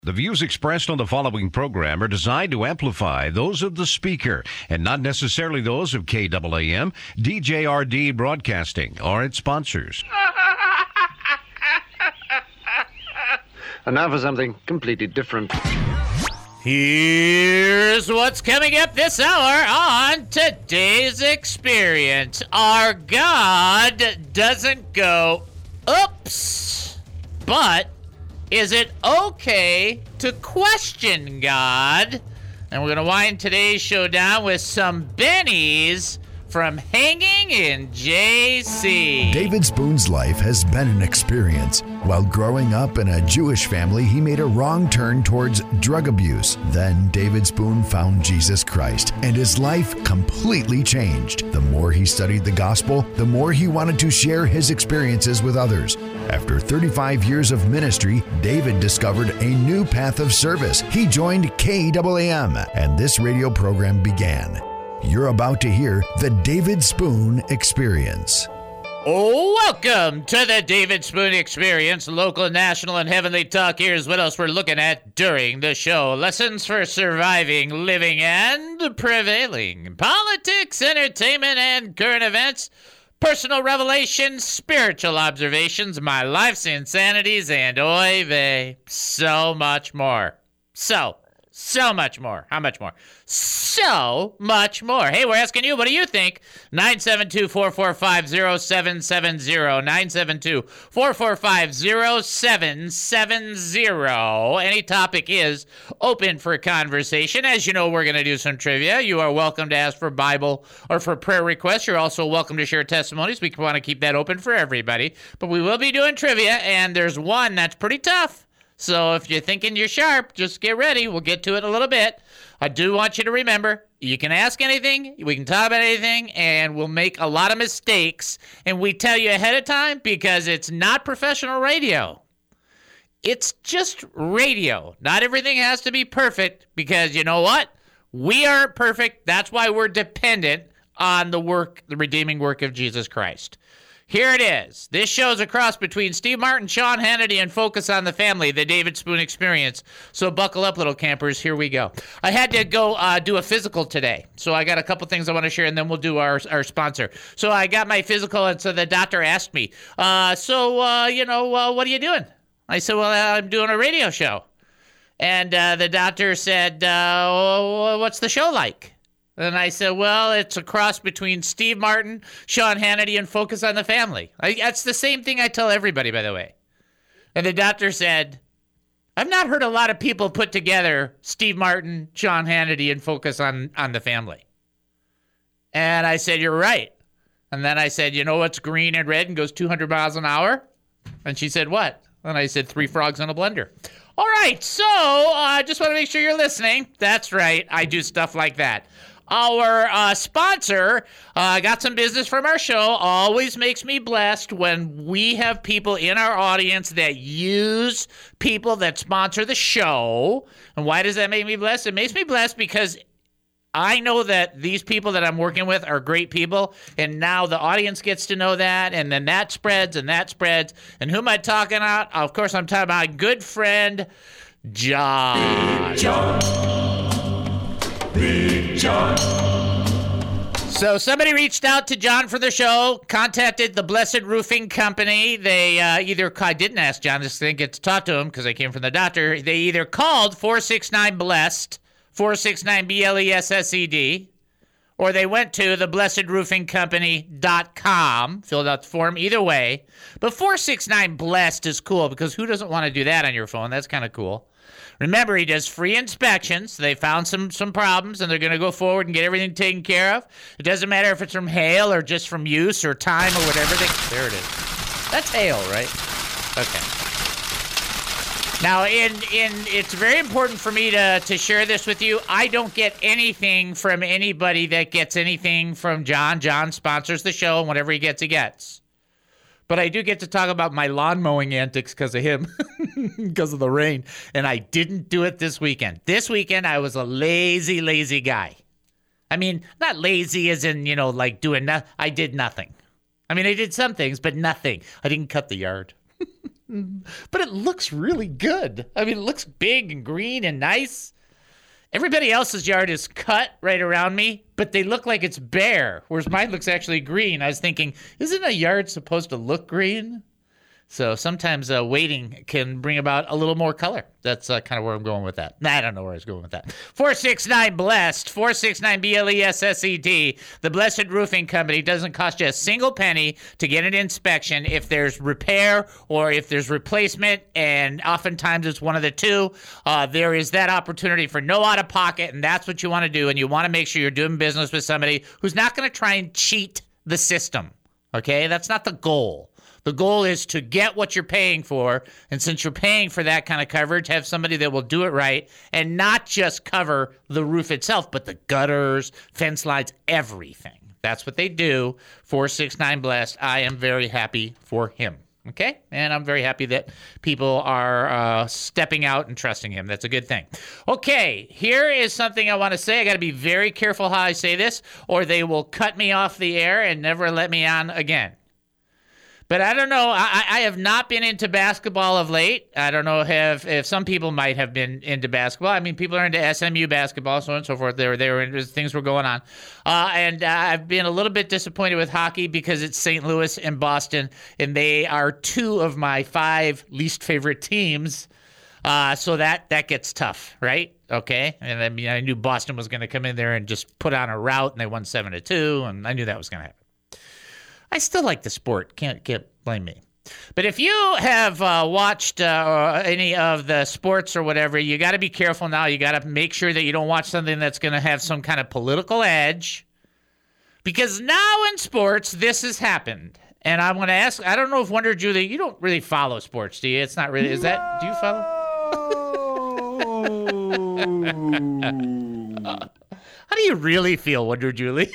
The views expressed on the following program are designed to amplify those of the speaker and not necessarily those of KAAM, DJRD Broadcasting, or its sponsors. And now for something completely different. Here's what's coming up this hour on today's experience. Our God doesn't go, oops, but is it okay to question God? And we're going to wind today's show down with some bennies from Hanging in JC. David Spoon's life has been an experience. While growing up in a Jewish family, he made a wrong turn towards drug abuse. Then David Spoon found Jesus Christ, and his life completely changed. The more he studied the gospel, the more he wanted to share his experiences with others. After 35 years of ministry, David discovered a new path of service. He joined KAAM, and this radio program began. You're about to hear the David Spoon Experience. Welcome to the David Spoon Experience, local, national, and heavenly talk. Here's what else we're looking at during the show. Lessons for surviving, living, and prevailing. Politics, entertainment, and current events. Personal revelations, spiritual observations, my life's insanities, and oy vey, so much more. So much more. How much more? So much more. Hey, we're asking you, what do you think? 972-445-0770. 972-445-0770. Any topic is open for conversation. As you know, we're going to do some trivia. You are welcome to ask for Bible or for prayer requests. You're also welcome to share testimonies. We want to keep that open for everybody. But we will be doing trivia, and there's one that's pretty tough. So if you're thinking you're sharp, just get ready. We'll get to it in a little bit. I do want you to remember, you can ask anything, we can talk about anything, and we'll make a lot of mistakes. And we tell you ahead of time because it's not professional radio. It's just radio. Not everything has to be perfect because you know what? We aren't perfect. That's why we're dependent on the redeeming work of Jesus Christ. Here it is. This show's a cross between Steve Martin, Sean Hannity, and Focus on the Family, the David Spoon Experience. So buckle up, little campers. Here we go. I had to go do a physical today. So I got a couple things I want to share, and then we'll do our sponsor. So I got my physical, and so the doctor asked me, what are you doing? I said, well, I'm doing a radio show. And the doctor said, what's the show like? And I said, well, it's a cross between Steve Martin, Sean Hannity, and Focus on the Family. That's the same thing I tell everybody, by the way. And the doctor said, I've not heard a lot of people put together Steve Martin, Sean Hannity, and Focus on the Family. And I said, you're right. And then I said, you know what's green and red and goes 200 miles an hour? And she said, what? And I said, 3 frogs in a blender. All right, so I just want to make sure you're listening. That's right, I do stuff like that. Our sponsor got some business from our show. Always makes me blessed when we have people in our audience that use people that sponsor the show. And why does that make me blessed? It makes me blessed because I know that these people that I'm working with are great people, and now the audience gets to know that, and then that spreads, and that spreads. And who am I talking about? Of course, I'm talking about my good friend, John. Big John. So somebody reached out to John for the show, contacted the Blessed Roofing Company. They I didn't ask John this thing, get to talk to him because I came from the doctor. They either called 469-BLESSED, 469-BLESSED, or they went to theblessedroofingcompany.com, filled out the form, either way. But 469-BLESSED is cool because who doesn't want to do that on your phone? That's kind of cool. Remember, he does free inspections. They found some problems, and they're going to go forward and get everything taken care of. It doesn't matter if it's from hail or just from use or time or whatever. There it is. That's hail, right? Okay. Now, it's very important for me to share this with you. I don't get anything from anybody that gets anything from John. John sponsors the show, and whatever he gets. But I do get to talk about my lawn mowing antics because of him, because of the rain. And I didn't do it this weekend. This weekend, I was a lazy guy. I mean, not lazy as in, like doing nothing. I did nothing. I mean, I did some things, but nothing. I didn't cut the yard. But it looks really good. I mean, it looks big and green and nice. Everybody else's yard is cut right around me, but they look like it's bare, whereas mine looks actually green. I was thinking, isn't a yard supposed to look green? So sometimes waiting can bring about a little more color. That's kind of where I'm going with that. I don't know where I was going with that. 469-BLESSED, 469-BLESSED. The Blessed Roofing Company doesn't cost you a single penny to get an inspection if there's repair or if there's replacement, and oftentimes it's one of the two. There is that opportunity for no out-of-pocket, and that's what you want to do, and you want to make sure you're doing business with somebody who's not going to try and cheat the system, okay? That's not the goal. The goal is to get what you're paying for, and since you're paying for that kind of coverage, have somebody that will do it right and not just cover the roof itself, but the gutters, fence lines, everything. That's what they do. 469-BLESSED. I am very happy for him, okay? And I'm very happy that people are stepping out and trusting him. That's a good thing. Okay, here is something I want to say. I got to be very careful how I say this, or they will cut me off the air and never let me on again. But I don't know. I have not been into basketball of late. I don't know if some people might have been into basketball. I mean, people are into SMU basketball, so on and so forth. They were into things were going on. And I've been a little bit disappointed with hockey because it's St. Louis and Boston, and they are two of my 5 least favorite teams. So that gets tough, right? Okay. And I mean, I knew Boston was going to come in there and just put on a rout, and they won 7-2, and I knew that was going to happen. I still like the sport. Can't blame me. But if you have watched any of the sports or whatever, you got to be careful now. You got to make sure that you don't watch something that's going to have some kind of political edge. Because now in sports, this has happened. And I want to ask, I don't know if Wonder Julie, you don't really follow sports, do you? It's not really, do you follow? How do you really feel, Wonder Julie?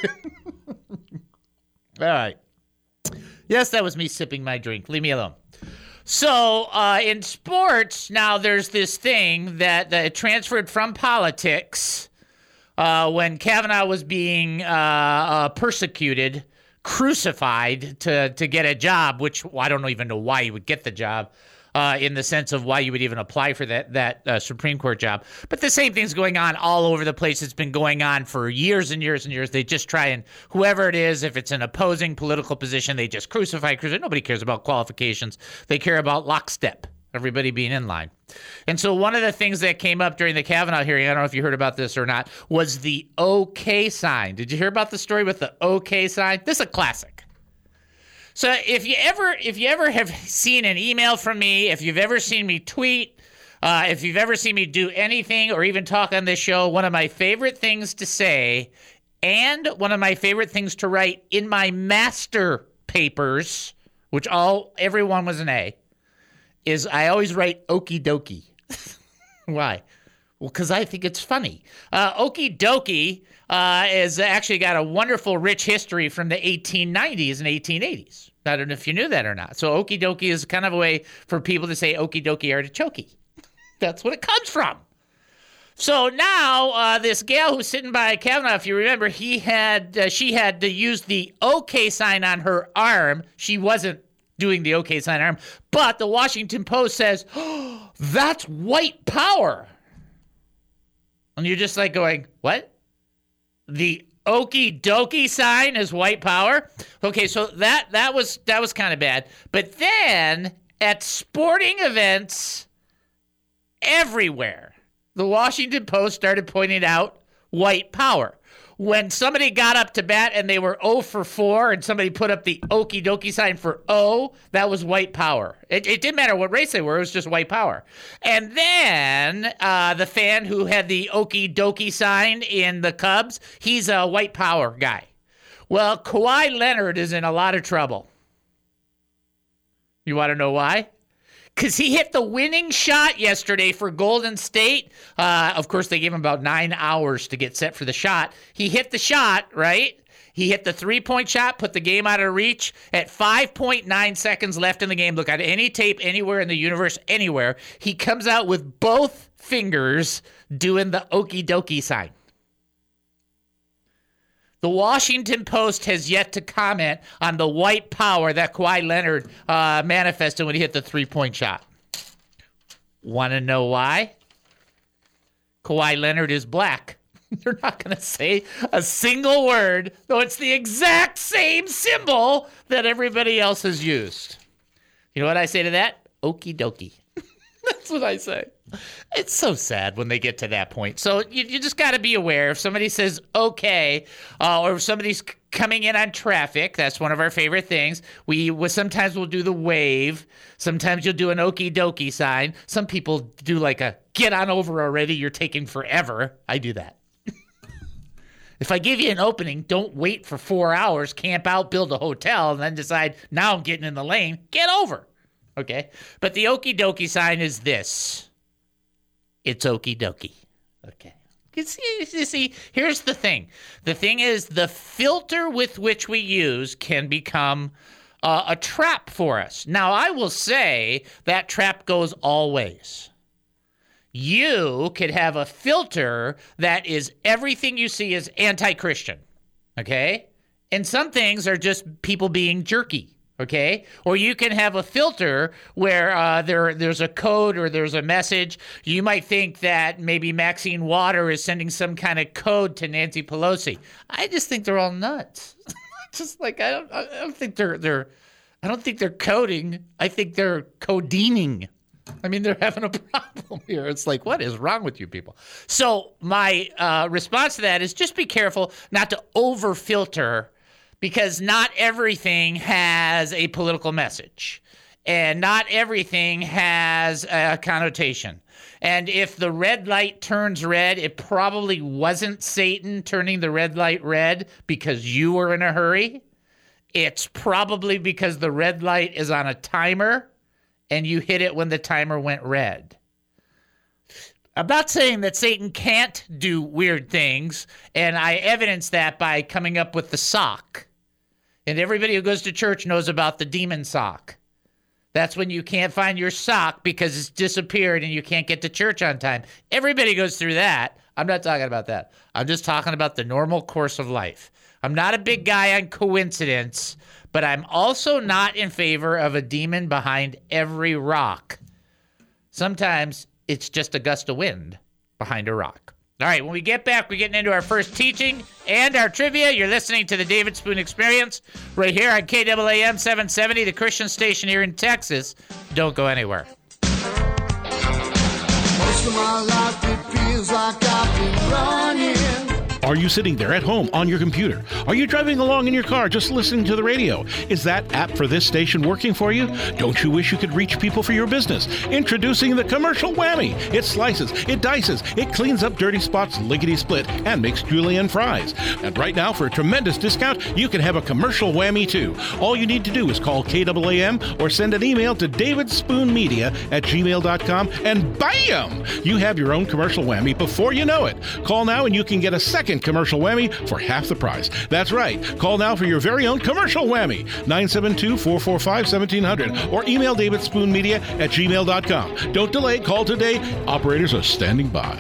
All right. Yes, that was me sipping my drink. Leave me alone. So in sports, now there's this thing that transferred from politics when Kavanaugh was being persecuted, crucified to get a job, which I don't even know why he would get the job. In the sense of why you would even apply for that Supreme Court job. But the same thing's going on all over the place. It's been going on for years and years and years. They just try and, whoever it is, if it's an opposing political position, they just crucify. Nobody cares about qualifications. They care about lockstep, everybody being in line. And so one of the things that came up during the Kavanaugh hearing, I don't know if you heard about this or not, was the OK sign. Did you hear about the story with the OK sign? This is a classic. So if you ever have seen an email from me, if you've ever seen me tweet, if you've ever seen me do anything or even talk on this show, one of my favorite things to say and one of my favorite things to write in my master papers, which everyone was an A, is I always write okie dokie. Why? Well, because I think it's funny. Okie dokie has actually got a wonderful, rich history from the 1890s and 1880s. I don't know if you knew that or not. So okie dokie is kind of a way for people to say okie dokie artichoke. That's what it comes from. So now this gal who's sitting by Kavanaugh, if you remember, she had to use the OK sign on her arm. She wasn't doing the OK sign arm, but the Washington Post says, oh, that's white power. And you're just like going, what? The okie dokie sign is white power? Okay, so that was kind of bad. But then at sporting events everywhere, the Washington Post started pointing out white power. When somebody got up to bat and they were 0 for 4 and somebody put up the okie dokie sign for O, that was white power. It didn't matter what race they were. It was just white power. And then the fan who had the okie dokie sign in the Cubs, he's a white power guy. Well, Kawhi Leonard is in a lot of trouble. You want to know why? Because he hit the winning shot yesterday for Golden State. Of course, they gave him about 9 hours to get set for the shot. He hit the shot, right? He hit the three-point shot, put the game out of reach. At 5.9 seconds left in the game, look at any tape anywhere in the universe, anywhere, he comes out with both fingers doing the okie dokie sign. The Washington Post has yet to comment on the white power that Kawhi Leonard manifested when he hit the three-point shot. Want to know why? Kawhi Leonard is black. They're not going to say a single word, though it's the exact same symbol that everybody else has used. You know what I say to that? Okie dokie. That's what I say. It's so sad when they get to that point. So you just got to be aware. If somebody says okay, or if somebody's coming in on traffic, that's one of our favorite things. Sometimes we'll do the wave. Sometimes you'll do an okie dokie sign. Some people do like a get on over already. You're taking forever. I do that. If I give you an opening, don't wait for 4 hours, camp out, build a hotel, and then decide, now I'm getting in the lane. Get over. Okay? But the okie dokie sign is this. It's okie dokie. Okay. You see, here's the thing. The thing is, the filter with which we use can become a trap for us. Now, I will say that trap goes all ways. You could have a filter that is everything you see is anti-Christian, okay? And some things are just people being jerky, okay? Or you can have a filter where there's a code or there's a message. You might think that maybe Maxine Water is sending some kind of code to Nancy Pelosi. I just think they're all nuts. Just like I don't think they're coding. I think they're codening. I mean, they're having a problem here. It's like, what is wrong with you people? So my response to that is just be careful not to over-filter, because not everything has a political message, and not everything has a connotation. And if the red light turns red, it probably wasn't Satan turning the red light red because you were in a hurry. It's probably because the red light is on a timer, and you hit it when the timer went red. I'm not saying that Satan can't do weird things, and I evidence that by coming up with the sock. And everybody who goes to church knows about the demon sock. That's when you can't find your sock because it's disappeared and you can't get to church on time. Everybody goes through that. I'm not talking about that. I'm just talking about the normal course of life. I'm not a big guy on coincidence, but I'm also not in favor of a demon behind every rock. Sometimes it's just a gust of wind behind a rock. All right, when we get back, we're getting into our first teaching and our trivia. You're listening to the David Spoon Experience right here on KAAM 770, the Christian station here in Texas. Don't go anywhere. Most of my life it feels like I've been running. Are you sitting there at home on your computer? Are you driving along in your car just listening to the radio? Is that app for this station working for you? Don't you wish you could reach people for your business? Introducing the Commercial Whammy. It slices, it dices, it cleans up dirty spots lickety-split, and makes julienne fries. And right now, for a tremendous discount, you can have a Commercial Whammy too. All you need to do is call KAAM or send an email to davidspoonmedia@gmail.com, and bam! You have your own Commercial Whammy before you know it. Call now and you can get a second Commercial Whammy for half the price. That's right. Call now for your very own Commercial Whammy. 972-445-1700 or email davidspoonmedia@gmail.com. Don't delay. Call today. Operators are standing by.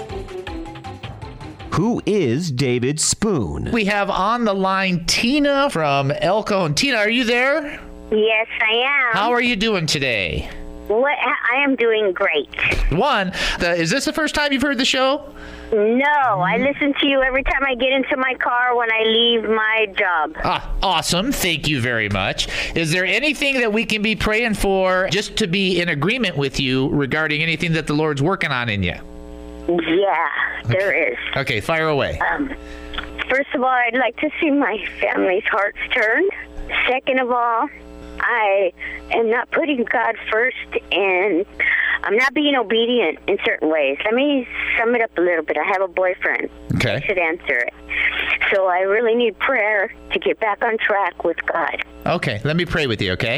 Who is David Spoon? We have on the line Tina from Elko. Tina, are you there? Yes, I am. How are you doing today? I am doing great. Is this the first time you've heard the show? No, I listen to you every time I get into my car when I leave my job. Awesome. Thank you very much. Is there anything that we can be praying for just to be in agreement with you regarding anything that the Lord's working on in you? Yeah, there is. Okay, fire away. First of all, I'd like to see my family's hearts turned. Second of all, I am not putting God first, and I'm not being obedient in certain ways. Let me sum it up a little bit. I have a boyfriend. Okay. I should answer it. So I really need prayer to get back on track with God. Okay, let me pray with you, okay?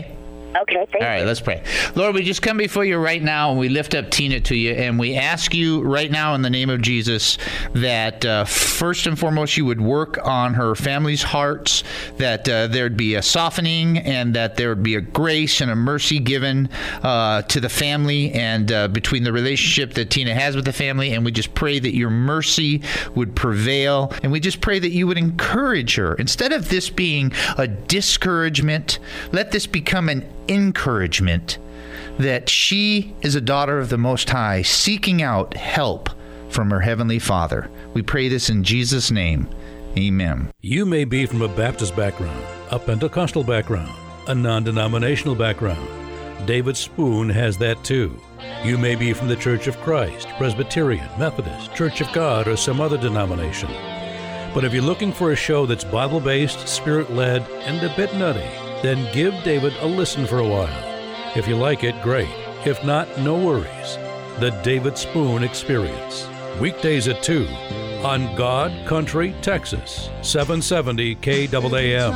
Okay, thank you. All right, let's pray. Lord, we just come before you right now, and we lift up Tina to you, and we ask you right now in the name of Jesus that first and foremost you would work on her family's hearts, that there'd be a softening, and that there would be a grace and a mercy given to the family and between the relationship that Tina has with the family, and we just pray that your mercy would prevail, and we just pray that you would encourage her. Instead of this being a discouragement, let this become an encouragement that she is a daughter of the Most High, seeking out help from her Heavenly Father. We pray this in Jesus' name. Amen. You may be from a Baptist background, a Pentecostal background, a non-denominational background. David Spoon has that too. You may be from the Church of Christ, Presbyterian, Methodist, Church of God, or some other denomination. But if you're looking for a show that's Bible-based, Spirit-led, and a bit nutty, then give David a listen for a while. If you like it, great. If not, no worries. The David Spoon Experience. Weekdays at 2 on God Country, Texas, 770 KAAM.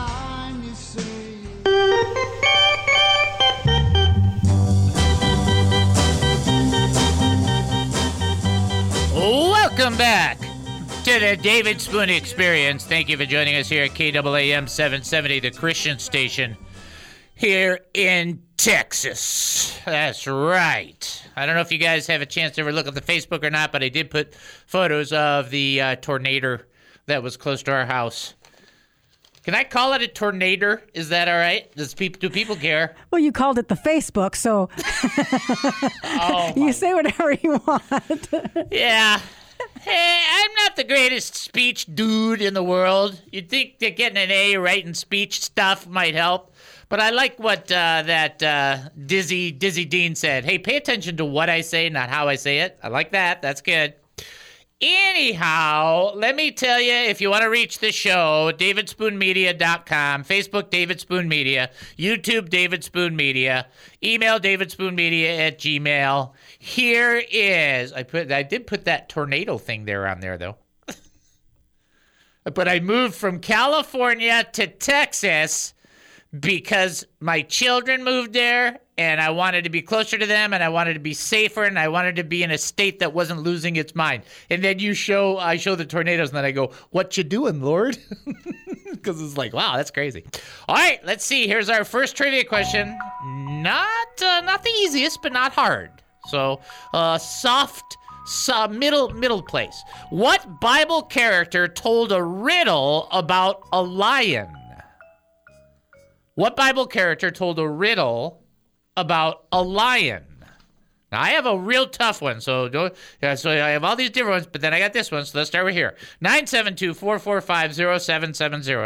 Welcome back to the David Spoon Experience. Thank you for joining us here at KAAM 770, the Christian station here in Texas. That's right. I don't know if you guys have a chance to ever look at the Facebook or not, but I did put photos of the tornado that was close to our house. Can I call it a tornado? Is that all right? Do people care? Well, you called it the Facebook, so you say whatever you want. Yeah. Hey, I'm not the greatest speech dude in the world. You'd think that getting an A writing speech stuff might help. But I like what that Dizzy Dean said. Hey, pay attention to what I say, not how I say it. I like that. That's good. Anyhow, let me tell you, if you want to reach the show, davidspoonmedia.com, Facebook David Spoon Media, YouTube David Spoon Media, email davidspoonmedia@gmail. Here is, I did put that tornado thing there on there, though. But I moved from California to Texas because my children moved there, and I wanted to be closer to them, and I wanted to be safer, and I wanted to be in a state that wasn't losing its mind. And then I show the tornadoes, and then I go, "What you doing, Lord?" Because it's like, wow, that's crazy. All right, let's see. Here's our first trivia question. Not the easiest, but not hard. So, soft, middle place. What Bible character told a riddle about a lion? What Bible character told a riddle about a lion? Now, I have a real tough one, so I have all these different ones, but then I got this one, so let's start with here. 972-445-0770.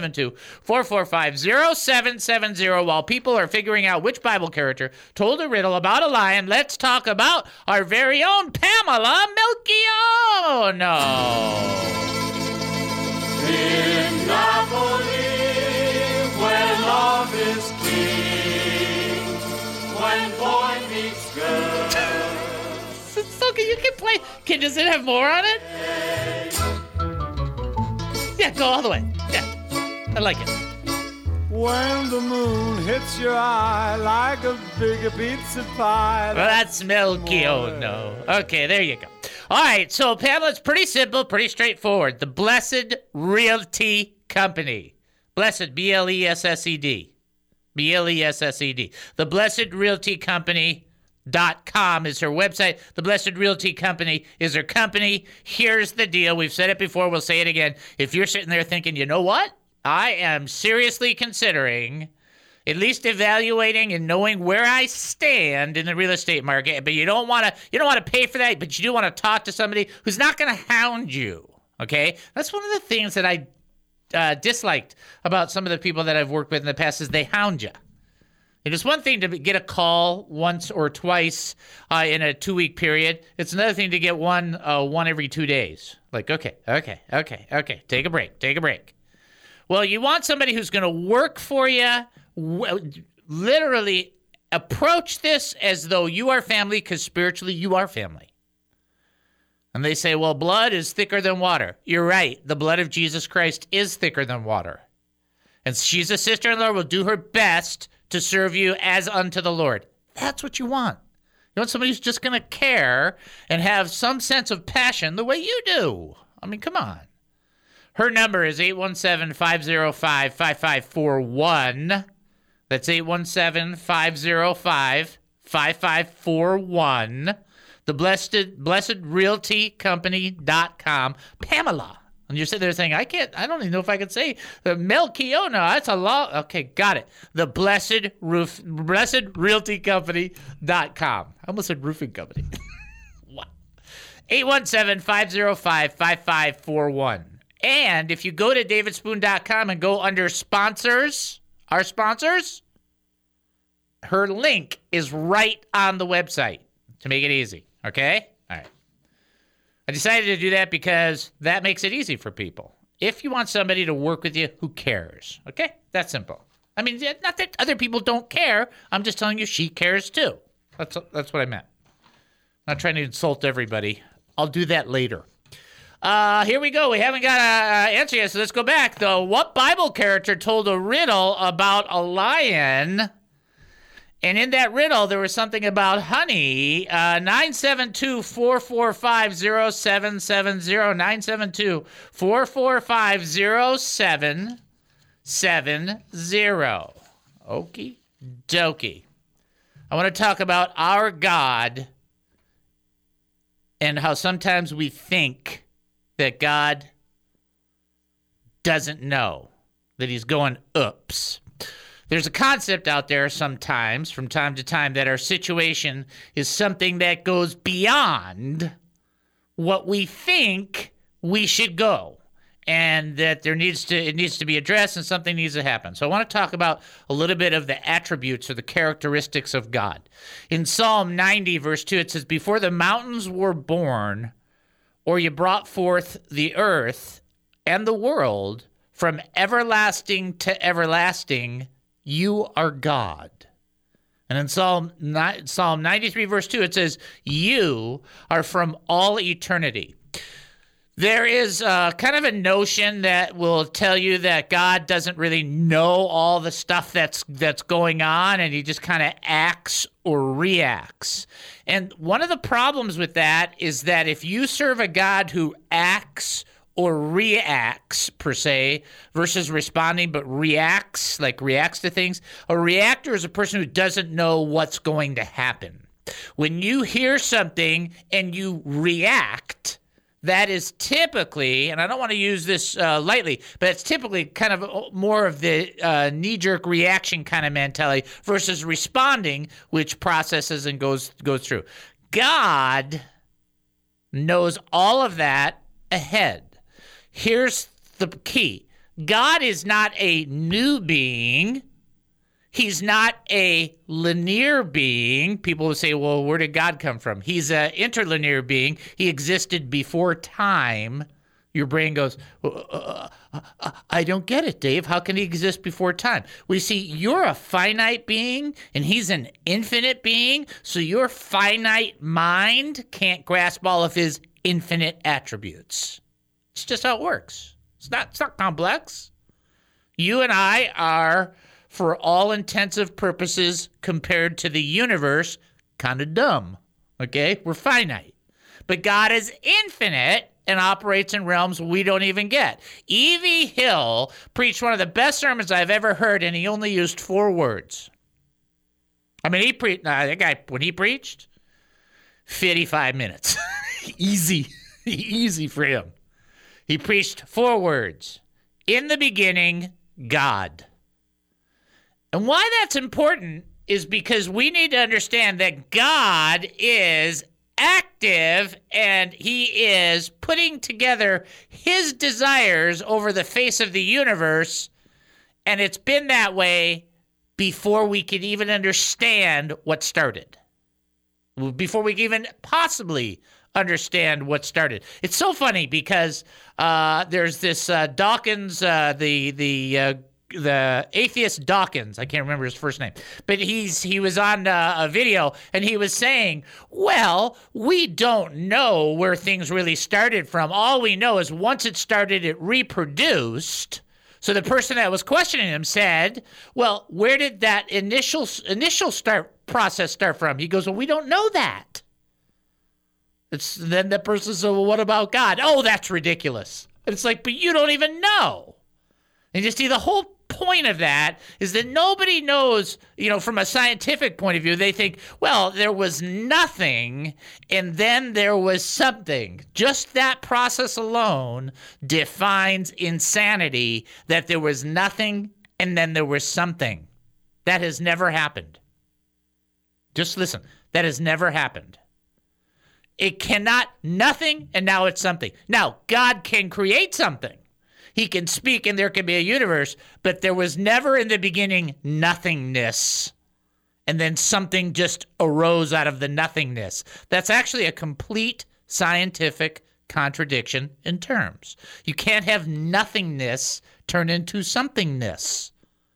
972-445-0770. While people are figuring out which Bible character told a riddle about a lion, let's talk about our very own Pamela Melchiono. In Napoli, where love is king, when boy meets girl. So you can play. Does it have more on it? Yeah, go all the way. Yeah, I like it. When the moon hits your eye like a big pizza pie. Well, that's Melchiono. Okay, there you go. All right, so Pamela, it's pretty simple, pretty straightforward. The Blessed Realty Company. Blessed, B-L-E-S-S-E-D. B-L-E-S-S-E-D. The Blessed Realty Company.com is her website. The Blessed Realty Company is her company. Here's the deal. We've said it before. We'll say it again. If you're sitting there thinking, you know what? I am seriously considering at least evaluating and knowing where I stand in the real estate market, but you don't want to pay for that, but you do want to talk to somebody who's not going to hound you. Okay? That's one of the things that I disliked about some of the people that I've worked with in the past is they hound you. It is one thing to get a call once or twice in a 2-week period. It's another thing to get one every 2 days. Like, okay, take a break. Well, you want somebody who's going to work for you, literally approach this as though you are family, because spiritually you are family. And they say, well, blood is thicker than water. You're right. The blood of Jesus Christ is thicker than water. And she's a sister-in-law, will do her best to serve you as unto the Lord. That's what you want. You want somebody who's just going to care and have some sense of passion the way you do. I mean, come on. Her number is 817-505-5541. That's 817-505-5541. The blessedrealtycompany.com. Pamela. And you're sitting there saying, I don't even know if I can say Melchiona. That's a law. Okay, got it. The blessedrealtycompany.com. I almost said roofing company. Wow. 817-505-5541. And if you go to davidspoon.com and go under sponsors, our sponsors, her link is right on the website to make it easy. Okay? All right. I decided to do that because that makes it easy for people. If you want somebody to work with you who cares, okay? That's simple. I mean, not that other people don't care. I'm just telling you she cares too. That's what I meant. I'm not trying to insult everybody. I'll do that later. Here we go. We haven't got an answer yet, so let's go back, though. What Bible character told a riddle about a lion? And in that riddle, there was something about honey. 972-445-0770. 972-445-0770. Okie dokie. I want to talk about our God and how sometimes we think that God doesn't know, that he's going, oops. There's a concept out there sometimes, from time to time, that our situation is something that goes beyond what we think we should go, and that it needs to be addressed and something needs to happen. So I want to talk about a little bit of the attributes or the characteristics of God. In Psalm 90, verse 2, it says, "Before the mountains were born, or you brought forth the earth and the world, from everlasting to everlasting, you are God." And in Psalm 93, verse 2, it says, "You are from all eternity." There is kind of a notion that will tell you that God doesn't really know all the stuff that's going on, and he just kind of acts or reacts. And one of the problems with that is that if you serve a God who acts or reacts, per se, versus responding but reacts to things, a reactor is a person who doesn't know what's going to happen. When you hear something and you react, that is typically, and I don't want to use this lightly, but it's typically kind of more of the knee-jerk reaction kind of mentality versus responding, which processes and goes through. God knows all of that ahead. Here's the key. God is not a new being. He's not a linear being. People will say, well, where did God come from? He's an interlinear being. He existed before time. Your brain goes, I don't get it, Dave. How can he exist before time? We see you're a finite being, and he's an infinite being, so your finite mind can't grasp all of his infinite attributes. It's just how it works. It's not complex. You and I are, for all intensive purposes, compared to the universe, kind of dumb. Okay? We're finite. But God is infinite and operates in realms we don't even get. E.V. Hill preached one of the best sermons I've ever heard, and he only used 4 words. I mean, that guy, when he preached, 55 minutes. Easy. Easy for him. He preached 4 words. In the beginning, God. And why that's important is because we need to understand that God is active and he is putting together his desires over the face of the universe, and it's been that way before we could even understand what started. Before we could even possibly understand what started. It's so funny because there's this Dawkins, the atheist Dawkins. I can't remember his first name, but he was on a video and he was saying, well, we don't know where things really started from. All we know is once it started, it reproduced. So the person that was questioning him said, well, where did that initial process start from? He goes, well, we don't know that. Then the person said, well, what about God? Oh, that's ridiculous. And it's like, but you don't even know. And you see, the whole point of that is that nobody knows, from a scientific point of view. They think, well, there was nothing and then there was something. Just that process alone defines insanity, that there was nothing and then there was something. That has never happened. Just listen. That has never happened. It cannot, nothing, and now it's something. Now, God can create something. He can speak and there can be a universe, but there was never in the beginning nothingness. And then something just arose out of the nothingness. That's actually a complete scientific contradiction in terms. You can't have nothingness turn into somethingness.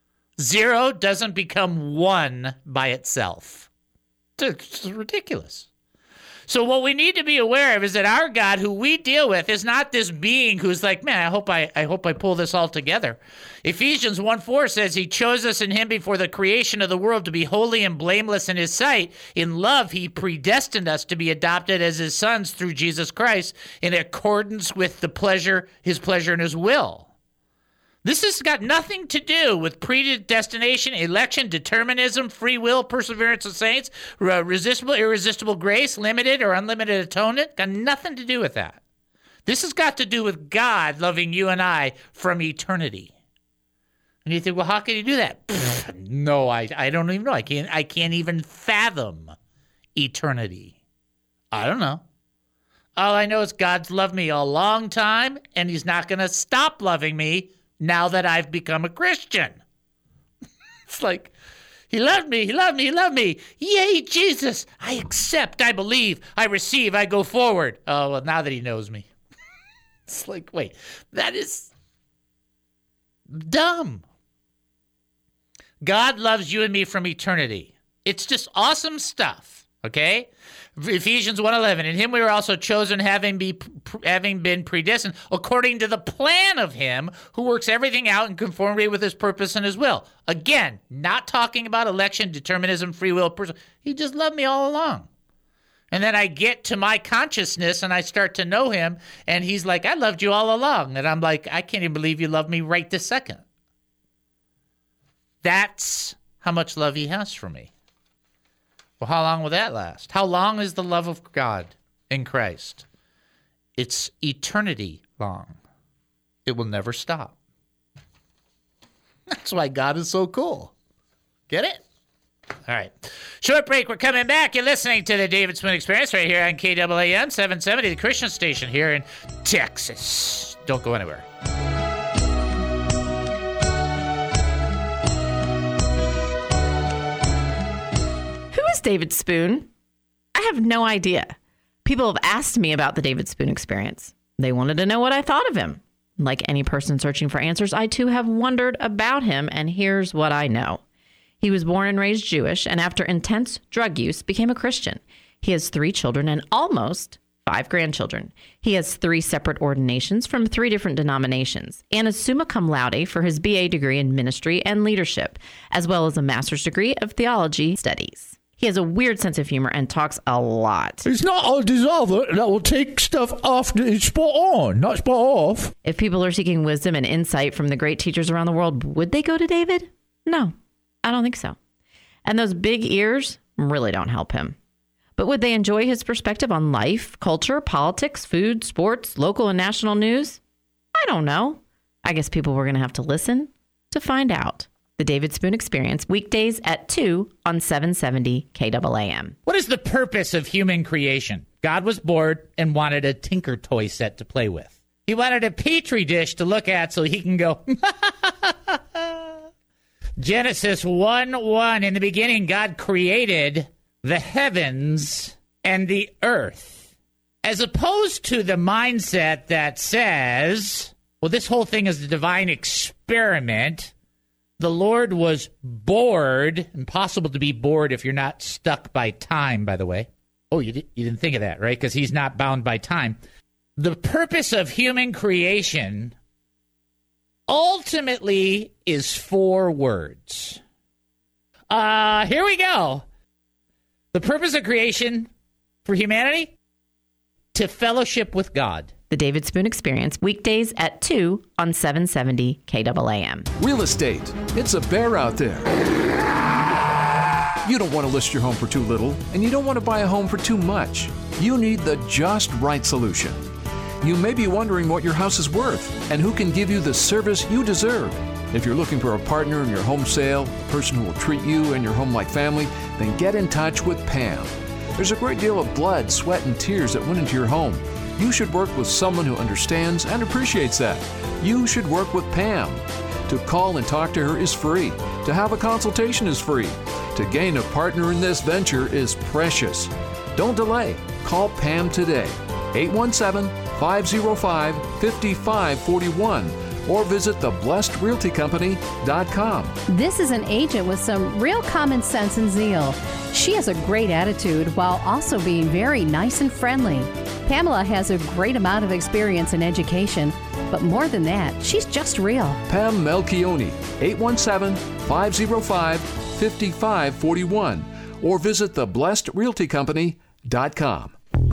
Zero doesn't become one by itself. It's ridiculous. So what we need to be aware of is that our God, who we deal with, is not this being who's like, man, I hope I pull this all together. Ephesians 1:4 says he chose us in him before the creation of the world to be holy and blameless in his sight. In love, he predestined us to be adopted as his sons through Jesus Christ in accordance with his pleasure and his will. This has got nothing to do with predestination, election, determinism, free will, perseverance of saints, resistible, irresistible grace, limited or unlimited atonement. Got nothing to do with that. This has got to do with God loving you and I from eternity. And you think, well, how can he do that? No, I don't even know. I can't even fathom eternity. I don't know. All I know is God's loved me a long time, and he's not going to stop loving me now that I've become a Christian. It's like, he loved me, he loved me, he loved me. Yay, Jesus. I accept, I believe, I receive, I go forward. Oh, well, now that he knows me. It's like, wait, that is dumb. God loves you and me from eternity. It's just awesome stuff, okay? Ephesians 1:11, in him we were also chosen, having been predestined according to the plan of him who works everything out in conformity with his purpose and his will. Again, not talking about election, determinism, free will. He just loved me all along. And then I get to my consciousness and I start to know him, and he's like, I loved you all along. And I'm like, I can't even believe you love me right this second. That's how much love he has for me. Well, how long will that last? How long is the love of God in Christ? It's eternity long. It will never stop. That's why God is so cool. Get it? All right. Short break. We're coming back. You're listening to the David Spoon Experience right here on KAAM 770, the Christian station here in Texas. Don't go anywhere. David Spoon? I have no idea. People have asked me about the David Spoon Experience. They wanted to know what I thought of him. Like any person searching for answers, I too have wondered about him, and here's what I know. He was born and raised Jewish, and after intense drug use, became a Christian. He has 3 children and almost 5 grandchildren. He has 3 separate ordinations from 3 different denominations, and a summa cum laude for his BA degree in ministry and leadership, as well as a master's degree of theology studies. He has a weird sense of humor and talks a lot. It's not a disaster that will take stuff after it's spot on, not spot off. If people are seeking wisdom and insight from the great teachers around the world, would they go to David? No, I don't think so. And those big ears really don't help him. But would they enjoy his perspective on life, culture, politics, food, sports, local and national news? I don't know. I guess people were going to have to listen to find out. The David Spoon Experience, weekdays at 2 on 770 KAAM. What is the purpose of human creation? God was bored and wanted a Tinker Toy set to play with. He wanted a Petri dish to look at so he can go, Genesis 1:1, in the beginning, God created the heavens and the earth. As opposed to the mindset that says, well, this whole thing is a divine experiment. The Lord was bored. Impossible to be bored if you're not stuck by time, by the way. Oh, you didn't think of that, right? Because he's not bound by time. The purpose of human creation ultimately is 4 words. Here we go. The purpose of creation for humanity? To fellowship with God. The David Spoon Experience, weekdays at 2 on 770 KAAM. Real estate. It's a bear out there. You don't want to list your home for too little, and you don't want to buy a home for too much. You need the just right solution. You may be wondering what your house is worth and who can give you the service you deserve. If you're looking for a partner in your home sale, a person who will treat you and your home like family, then get in touch with Pam. There's a great deal of blood, sweat, and tears that went into your home. You should work with someone who understands and appreciates that. You should work with Pam. To call and talk to her is free. To have a consultation is free. To gain a partner in this venture is precious. Don't delay. Call Pam today. 817-505-5541 or visit theblessedrealtycompany.com. This is an agent with some real common sense and zeal. She has a great attitude while also being very nice and friendly. Pamela has a great amount of experience in education, but more than that, she's just real. Pam Melchione, 817-505-5541 or visit theblessedrealtycompany.com.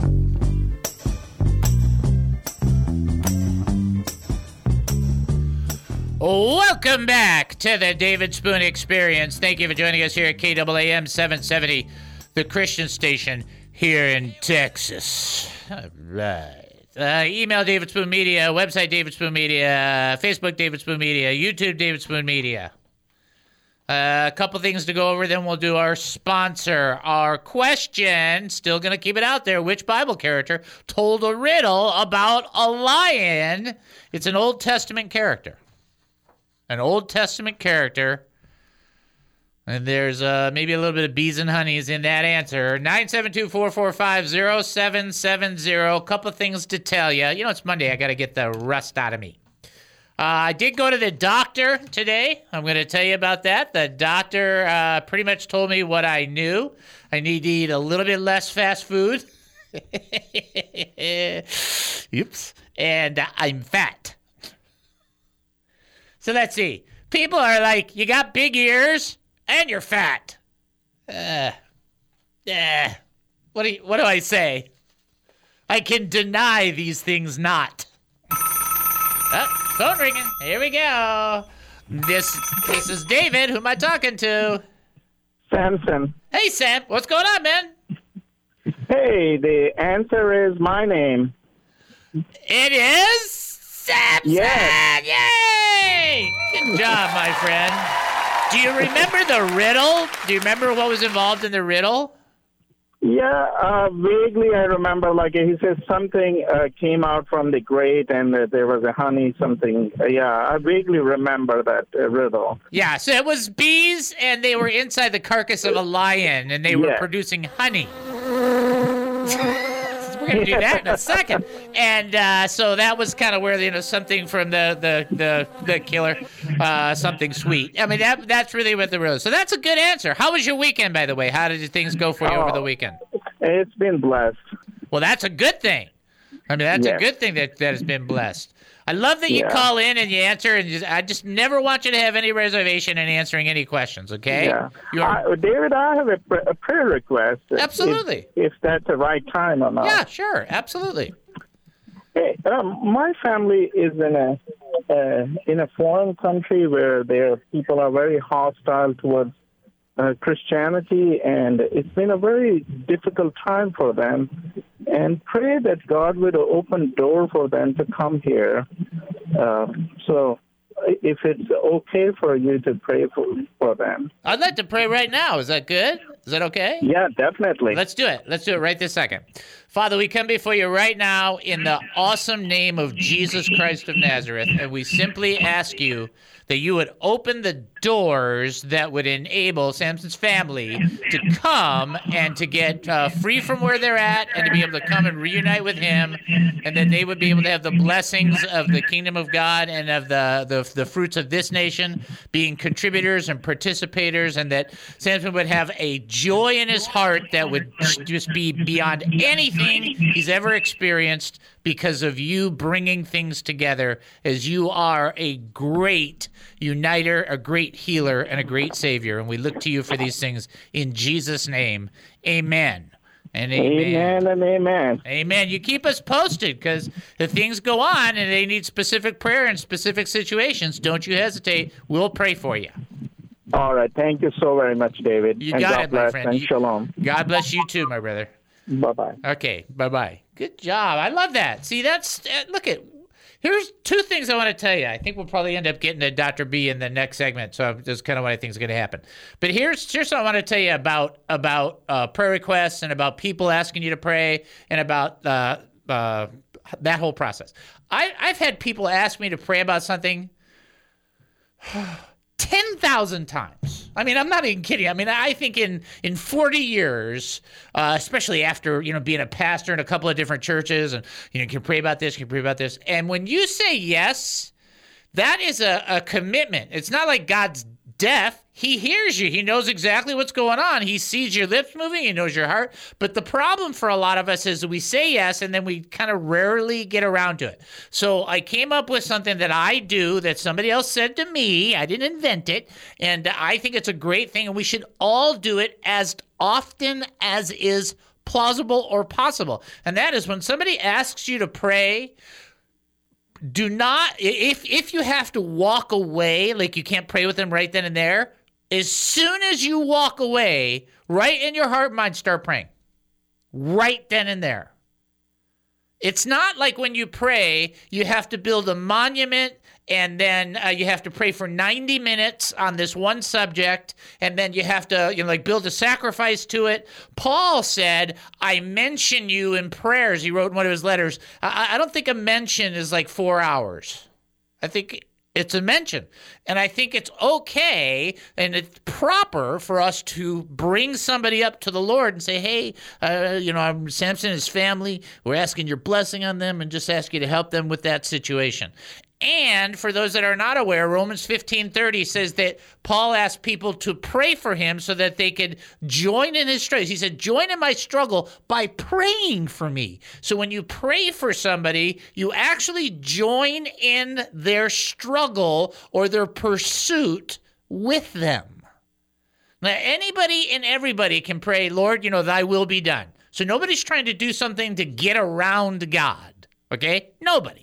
Welcome back to the David Spoon Experience. Thank you for joining us here at KAAM 770, the Christian station here in Texas. All right. Email David Spoon Media, website David Spoon Media, Facebook David Spoon Media, YouTube David Spoon Media. A couple things to go over, then we'll do our sponsor. Our question, still going to keep it out there. Which Bible character told a riddle about a lion? It's an Old Testament character. An Old Testament character. And there's maybe a little bit of bees and honeys in that answer. 972-445-0770. A couple of things to tell you. You know, it's Monday. I got to get the rust out of me. I did go to the doctor today. I'm going to tell you about that. The doctor pretty much told me what I knew. I need to eat a little bit less fast food. Oops. And I'm fat. So let's see. People are like, you got big ears and you're fat. What do I say? I can deny these things not. Oh, phone ringing. Here we go. This is David. Who am I talking to? Samson. Hey, Sam. What's going on, man? Hey, the answer is my name. It is Samson. Yes. Yay! Good job, my friend. Do you remember the riddle? Do you remember what was involved in the riddle? Yeah, vaguely I remember, like he says something came out from the grate and there was a honey something. Yeah, I vaguely remember that riddle. Yeah, so it was bees and they were inside the carcass of a lion and they were producing honey. We're going to do that in a second. And so that was kind of where, something from the killer, something sweet. I mean, that's really what the riddle is. So that's a good answer. How was your weekend, by the way? How did things go for you over the weekend? It's been blessed. Well, that's a good thing. I mean, that's a good thing that has been blessed. I love that you call in and you answer, and I just never want you to have any reservation in answering any questions, okay? Yeah. David, I have a prayer request. Absolutely. If that's the right time or not. Yeah, sure. Absolutely. Hey, my family is in a foreign country where their people are very hostile towards Christianity, and it's been a very difficult time for them. And pray that God would open door for them to come here. So if it's okay for you to pray for them. I'd like to pray right now. Is that good? Is that okay? Yeah, definitely. Let's do it. Let's do it right this second. Father, we come before you right now in the awesome name of Jesus Christ of Nazareth, and we simply ask you that you would open the doors that would enable Samson's family to come and to get free from where they're at and to be able to come and reunite with him, and that they would be able to have the blessings of the kingdom of God and of the fruits of this nation, being contributors and participators, and that Samson would have a joy in his heart that would just be beyond anything he's ever experienced because of you bringing things together, as you are a great uniter, a great healer, and a great savior. And we look to you for these things in Jesus' name. Amen. And amen. Amen and amen. Amen. You keep us posted, because if things go on and they need specific prayer in specific situations, don't you hesitate. We'll pray for you. All right. Thank you so very much, David. You and got God it, my bless friend. And shalom. God bless you too, my brother. Bye-bye. Okay, bye-bye. Good job. I love that. See, that's here's two things I want to tell you. I think we'll probably end up getting to Dr. B in the next segment, so that's kind of what I think is going to happen. But here's what I want to tell you about prayer requests and about people asking you to pray and about that whole process. I've had people ask me to pray about something 10,000 times. I mean, I'm not even kidding. I mean, I think in 40 years, especially after, being a pastor in a couple of different churches, and, you can pray about this, you can pray about this. And when you say yes, that is a commitment. It's not like God's deaf. He hears you. He knows exactly what's going on. He sees your lips moving. He knows your heart. But the problem for a lot of us is we say yes, and then we kind of rarely get around to it. So I came up with something that I do that somebody else said to me. I didn't invent it. And I think it's a great thing, and we should all do it as often as is plausible or possible. And that is when somebody asks you to pray, do not, if you have to walk away, like you can't pray with them right then and there, as soon as you walk away, right in your heart and mind, start praying. Right then and there. It's not like when you pray, you have to build a monument and then you have to pray for 90 minutes on this one subject, and then you have to build a sacrifice to it. Paul said, I mention you in prayers. He wrote in one of his letters. I don't think a mention is like 4 hours. I think it's a mention. And I think it's okay and it's proper for us to bring somebody up to the Lord and say, hey, I'm Samson and his family. We're asking your blessing on them and just ask you to help them with that situation. And for those that are not aware, Romans 15:30 says that Paul asked people to pray for him so that they could join in his struggles. He said, join in my struggle by praying for me. So when you pray for somebody, you actually join in their struggle or their pursuit with them. Now, anybody and everybody can pray, Lord, thy will be done. So nobody's trying to do something to get around God, okay? Nobody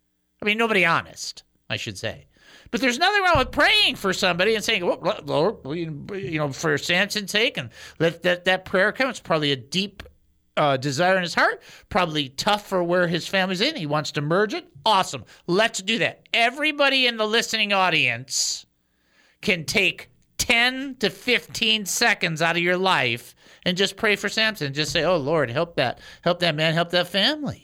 honest, I should say. But there's nothing wrong with praying for somebody and saying, well, Lord, for Samson's sake, and let that prayer come. It's probably a deep desire in his heart, probably tough for where his family's in. He wants to merge it. Awesome. Let's do that. Everybody in the listening audience can take 10 to 15 seconds out of your life and just pray for Samson. Just say, oh, Lord, help that man, help that family.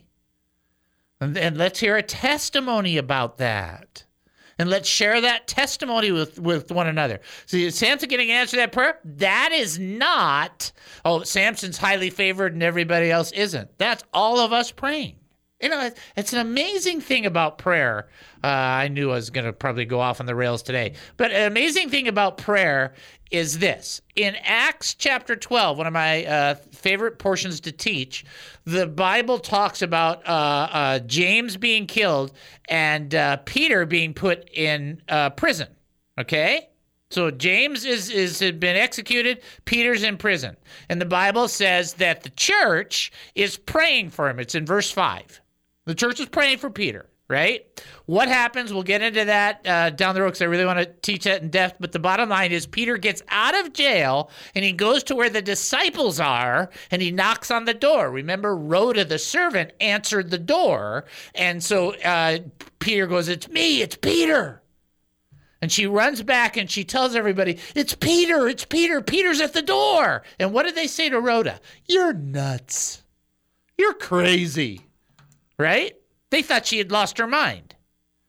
And let's hear a testimony about that. And let's share that testimony with one another. See, Samson getting an answer to that prayer? That is not, Samson's highly favored and everybody else isn't. That's all of us praying. It's an amazing thing about prayer. I knew I was going to probably go off on the rails today. But an amazing thing about prayer is this. In Acts chapter 12, one of my favorite portions to teach, the Bible talks about James being killed and Peter being put in prison. Okay? So James has been executed. Peter's in prison. And the Bible says that the church is praying for him. It's in verse 5. The church is praying for Peter, right? What happens? We'll get into that down the road because I really want to teach that in depth. But the bottom line is Peter gets out of jail and he goes to where the disciples are and he knocks on the door. Remember, Rhoda, the servant, answered the door. And so Peter goes, it's me, it's Peter. And she runs back and she tells everybody, it's Peter, Peter's at the door. And what did they say to Rhoda? You're nuts. You're crazy. Right? They thought she had lost her mind.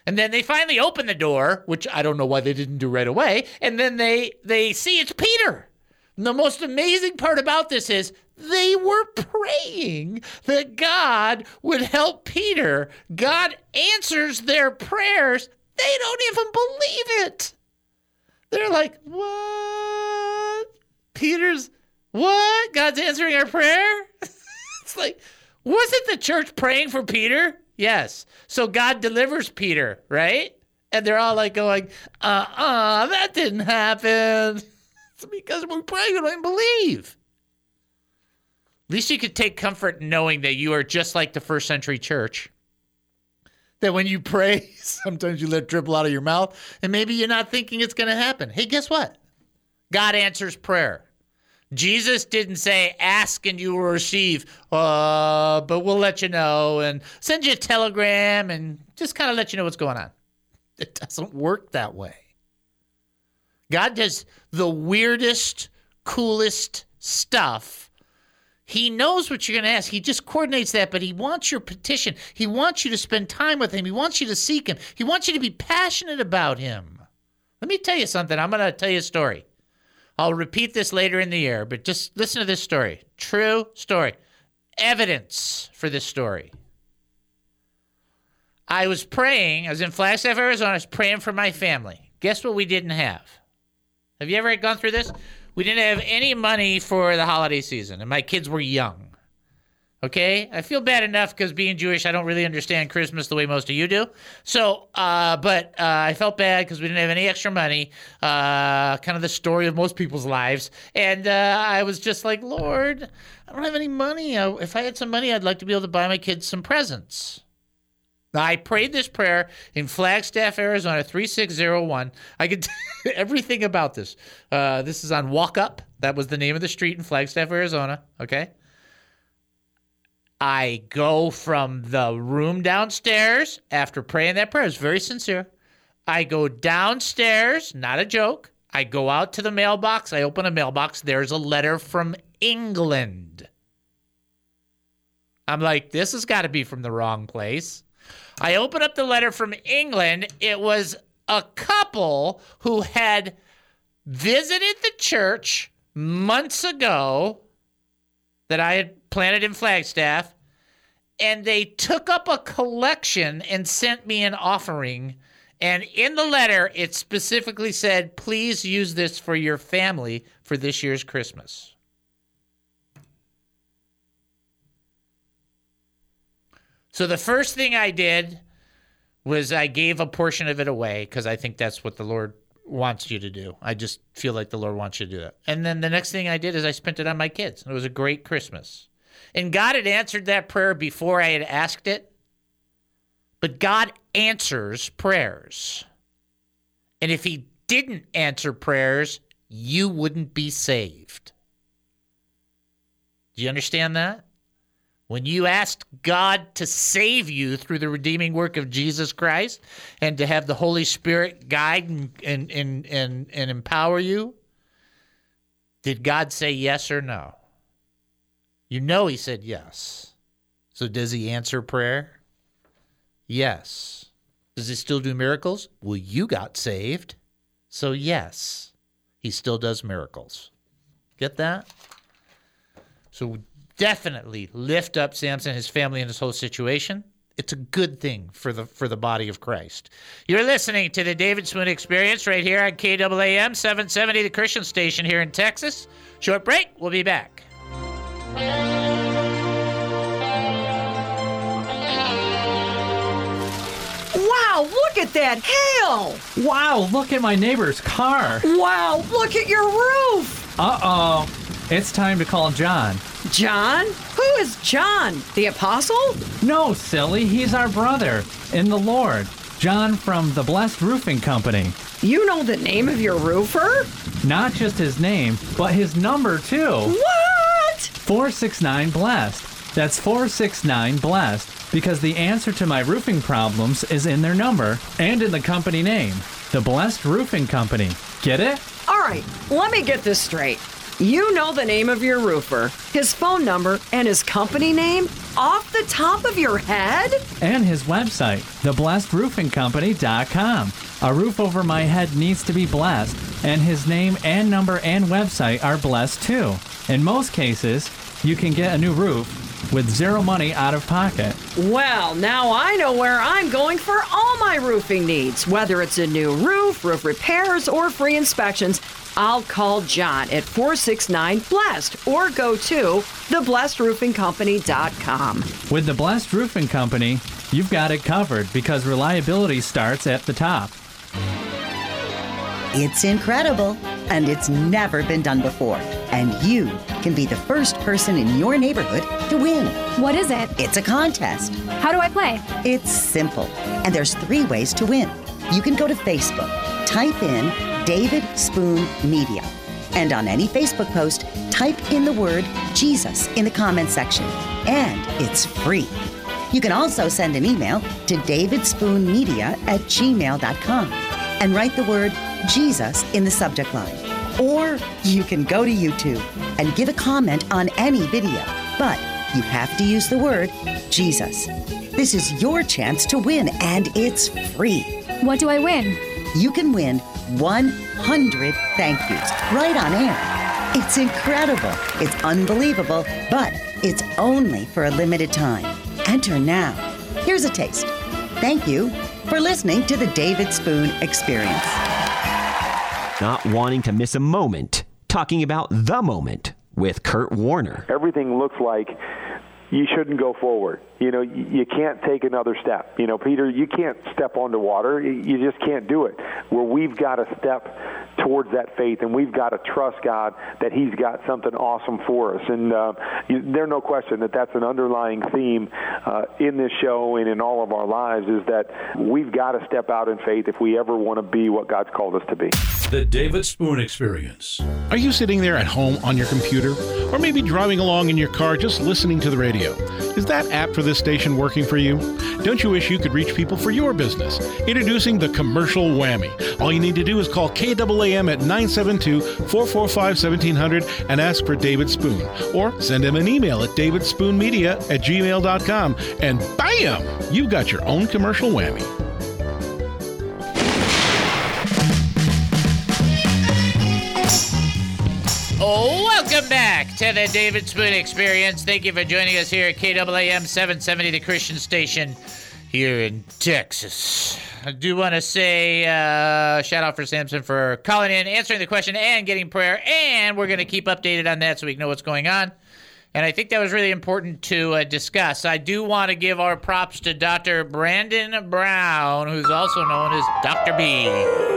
And then they finally open the door, which I don't know why they didn't do right away. And then they see it's Peter. And the most amazing part about this is they were praying that God would help Peter. God answers their prayers. They don't even believe it. They're like, what? What? God's answering our prayer? It's like, wasn't the church praying for Peter? Yes. So God delivers Peter, right? And they're all like going, that didn't happen. It's because we're praying, we don't even believe. At least you could take comfort knowing that you are just like the first century church. That when you pray, sometimes you let it dribble out of your mouth, and maybe you're not thinking it's going to happen. Hey, guess what? God answers prayer. Jesus didn't say, ask and you will receive, but we'll let you know, and send you a telegram and just kind of let you know what's going on. It doesn't work that way. God does the weirdest, coolest stuff. He knows what you're going to ask. He just coordinates that, but he wants your petition. He wants you to spend time with him. He wants you to seek him. He wants you to be passionate about him. Let me tell you something. I'm going to tell you a story. I'll repeat this later in the year, but just listen to this story. True story. Evidence for this story. I was praying. I was in Flagstaff, Arizona. I was praying for my family. Guess what we didn't have? Have you ever gone through this? We didn't have any money for the holiday season, and my kids were young. Okay? I feel bad enough because being Jewish, I don't really understand Christmas the way most of you do. So, but I felt bad because we didn't have any extra money, kind of the story of most people's lives. And I was just like, Lord, I don't have any money. If I had some money, I'd like to be able to buy my kids some presents. Now, I prayed this prayer in Flagstaff, Arizona, 3601. I could tell you everything about this. This is on Walk Up. That was the name of the street in Flagstaff, Arizona. Okay. I go from the room downstairs after praying that prayer. It's very sincere. I go downstairs, not a joke. I go out to the mailbox. I open a mailbox. There's a letter from England. I'm like, this has got to be from the wrong place. I open up the letter from England. It was a couple who had visited the church months ago that I had planted in Flagstaff, and they took up a collection and sent me an offering. And in the letter, it specifically said, please use this for your family for this year's Christmas. So the first thing I did was I gave a portion of it away because I think that's what the Lord wants you to do. I just feel like the Lord wants you to do that. And then the next thing I did is I spent it on my kids. It was a great Christmas. And God had answered that prayer before I had asked it. But God answers prayers. And if he didn't answer prayers, you wouldn't be saved. Do you understand that? When you asked God to save you through the redeeming work of Jesus Christ and to have the Holy Spirit guide and empower you, did God say yes or no? You know he said yes. So does he answer prayer? Yes. Does he still do miracles? Well, you got saved. So yes, he still does miracles. Get that? So definitely lift up Samson, his family, and his whole situation. It's a good thing for the body of Christ. You're listening to the David Spoon Experience right here on KAAM 770, the Christian station here in Texas. Short break. We'll be back. Wow, look at that hail! Wow, look at my neighbor's car. Wow, look at your roof! Uh-oh. It's time to call John. John? Who is John? The apostle? No, silly. He's our brother in the Lord. John from the Blessed Roofing Company. You know the name of your roofer? Not just his name, but his number, too. What? 469-BLESSED. That's 469-BLESSED, because the answer to my roofing problems is in their number and in the company name. The Blessed Roofing Company. Get it? All right, let me get this straight. You know the name of your roofer, his phone number, and his company name? off the top of your head? And his website, theblessedroofingcompany.com. A roof over my head needs to be blessed, and his name and number and website are blessed too. In most cases, you can get a new roof with zero money out of pocket. Well, now I know where I'm going for all my roofing needs. Whether it's a new roof, roof repairs, or free inspections, I'll call John at 469-BLESSED or go to theblessedroofingcompany.com. With the Blessed Roofing Company, you've got it covered because reliability starts at the top. It's incredible, and it's never been done before. And you can be the first person in your neighborhood to win. What is it? It's a contest. How do I play? It's simple, and there's 3 ways to win. You can go to Facebook, type in David Spoon Media, and on any Facebook post, type in the word Jesus in the comment section, and it's free. You can also send an email to davidspoonmedia@gmail.com and write the word Jesus in the subject line. Or you can go to YouTube and give a comment on any video, but you have to use the word Jesus. This is your chance to win, and it's free. What do I win? You can win 100 thank yous right on air. It's incredible. It's unbelievable, but it's only for a limited time. Enter now. Here's a taste. Thank you for listening to the David Spoon Experience. Not wanting to miss a moment. Talking about the moment with Kurt Warner. Everything looks like you shouldn't go forward. You know, you can't take another step. You know, Peter, you can't step onto water. You just can't do it. Where we've got to step towards that faith, and we've got to trust God that He's got something awesome for us. And there's no question that that's an underlying theme in this show and in all of our lives, is that we've got to step out in faith if we ever want to be what God's called us to be. The David Spoon Experience. Are you sitting there at home on your computer, or maybe driving along in your car just listening to the radio? Is that app for this station working for you? Don't you wish you could reach people for your business? Introducing the Commercial Whammy. All you need to do is call KAAM at 972-445-1700 and ask for David Spoon. Or send him an email at davidspoonmedia@gmail.com, and bam! You've got your own commercial whammy. Welcome back to the David Spoon Experience. Thank you for joining us here at KAAM 770, the Christian station here in Texas. I do want to say shout out for Samson for calling in, answering the question, and getting prayer. And we're going to keep updated on that so we can know what's going on. And I think that was really important to discuss. I do want to give our props to Dr. Brandon Brown, who's also known as Dr. B.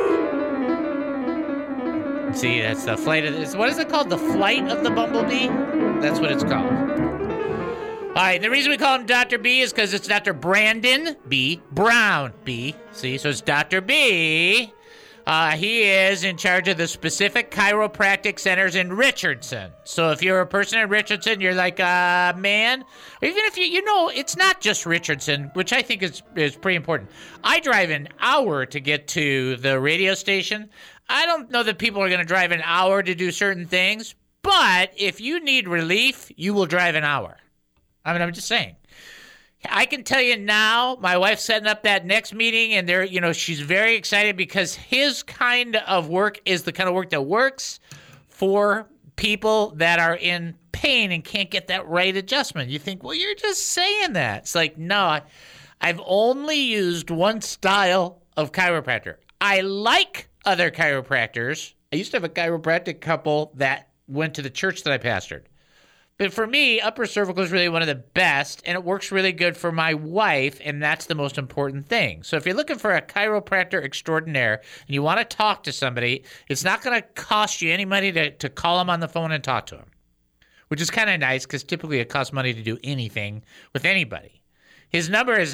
See, that's the flight of this. What is it called? The flight of the bumblebee? That's what it's called. All right, the reason we call him Dr. B is because it's Dr. Brandon B. Brown B. See, so it's Dr. B. He is in charge of the specific chiropractic centers in Richardson. So if you're a person in Richardson, you're like, man, or even if you know, it's not just Richardson, which I think is pretty important. I drive an hour to get to the radio station. I don't know that people are going to drive an hour to do certain things, but if you need relief, you will drive an hour. I mean, I'm just saying. I can tell you now, my wife's setting up that next meeting, and she's very excited because his kind of work is the kind of work that works for people that are in pain and can't get that right adjustment. You think, well, you're just saying that. It's like, no, I've only used one style of chiropractor. I like other chiropractors. I used to have a chiropractic couple that went to the church that I pastored. But for me, upper cervical is really one of the best, and it works really good for my wife, and that's the most important thing. So if you're looking for a chiropractor extraordinaire and you want to talk to somebody, it's not going to cost you any money to call them on the phone and talk to them, which is kind of nice because typically it costs money to do anything with anybody. His number is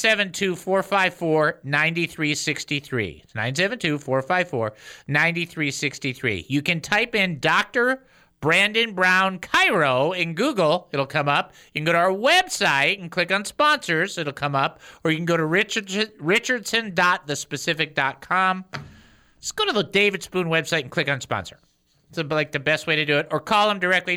972-454-9363. It's 972-454-9363. You can type in Dr. Brandon Brown Chiro in Google. It'll come up. You can go to our website and click on sponsors. It'll come up. Or you can go to richardson.thespecific.com. Just go to the David Spoon website and click on sponsor. It's like the best way to do it. Or call him directly,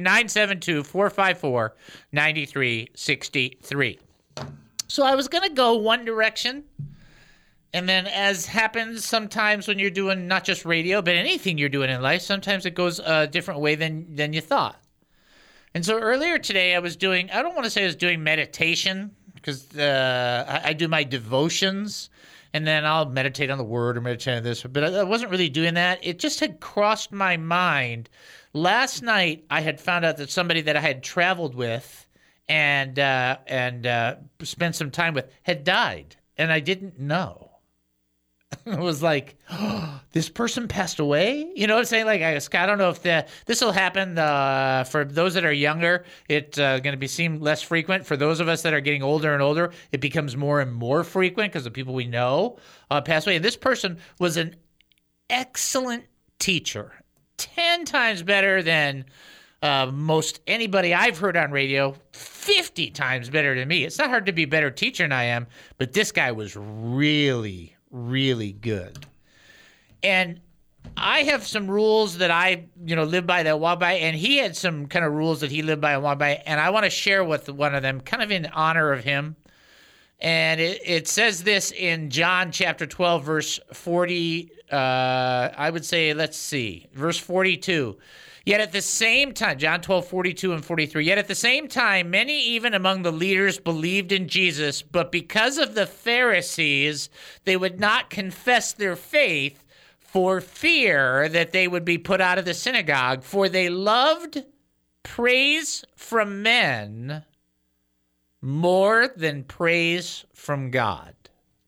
972-454-9363. So I was going to go one direction. And then as happens sometimes when you're doing not just radio, but anything you're doing in life, sometimes it goes a different way than you thought. And so earlier today I was doing, I don't want to say I was doing meditation because I do my devotions. And then I'll meditate on the word or meditate on this. But I wasn't really doing that. It just had crossed my mind. Last night, I had found out that somebody that I had traveled with and spent some time with had died. And I didn't know. It was like, oh, this person passed away? You know what I'm saying? Like, I don't know if this will happen for those that are younger. It's going to seem less frequent. For those of us that are getting older and older, it becomes more and more frequent because the people we know pass away. And this person was an excellent teacher, 10 times better than most anybody I've heard on radio, 50 times better than me. It's not hard to be a better teacher than I am, but this guy was really good. And I have some rules that I, live by, that walk by, and he had some kind of rules that he lived by and walked by, and I want to share with one of them, kind of in honor of him. And it says this in John chapter 12, verse 40, I would say, verse 42. Yet at the same time, John 12, 42 and 43, yet at the same time, many even among the leaders believed in Jesus, but because of the Pharisees, they would not confess their faith for fear that they would be put out of the synagogue, for they loved praise from men more than praise from God.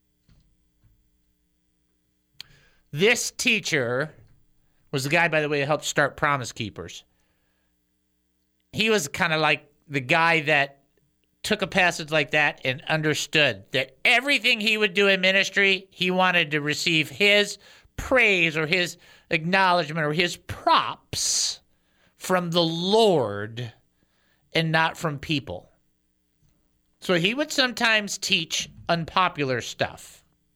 This teacher was the guy, by the way, who helped start Promise Keepers. He was kind of like the guy that took a passage like that and understood that everything he would do in ministry, he wanted to receive his praise or his acknowledgement or his props from the Lord and not from people. So he would sometimes teach unpopular stuff.